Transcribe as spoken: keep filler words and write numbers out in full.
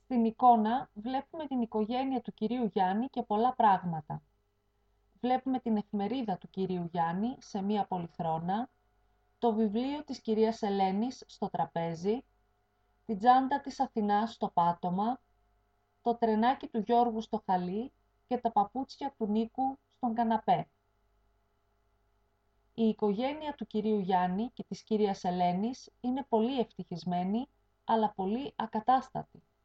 Στην εικόνα βλέπουμε την οικογένεια του κυρίου Γιάννη και πολλά πράγματα. Βλέπουμε την εφημερίδα του κυρίου Γιάννη σε μία πολυθρόνα, το βιβλίο της κυρίας Ελένης στο τραπέζι, την τσάντα της Αθηνάς στο πάτωμα, το τρενάκι του Γιώργου στο χαλί και τα παπούτσια του Νίκου στον καναπέ. Η οικογένεια του κυρίου Γιάννη και της κυρίας Ελένης είναι πολύ ευτυχισμένη, αλλά πολύ ακατάστατη.